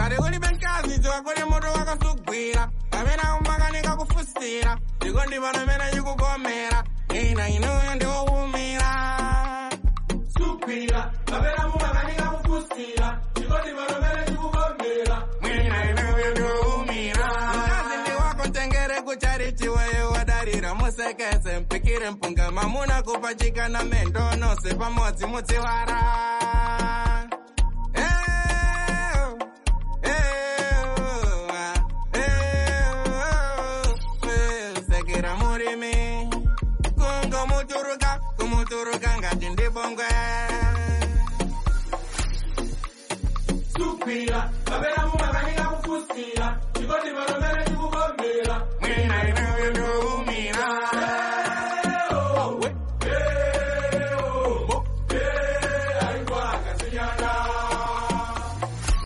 Kare kuli benkazi chwa kuli moto wakasugwira. Kamena umakanika kufusira. Chikondi pano mena chikugomera. Ina inuyo ndiwumira. Sugwira. Kamena umakanika kufusira. Chikondi pano mena chikugomera. Ina inuyo ndiwumira. Mkazi ndi wako ntengere kuchariti wewe wadarira. Musekese mpikire mpunga mamuna kupachika na mendo. Nose pamodzi mudziwara. Kumuturuka ngati ndibongwe. Sugwira, kapena mumakanika kufusira. Chikondi pano mene chikugomera. Mwina inuyo ndiwumira.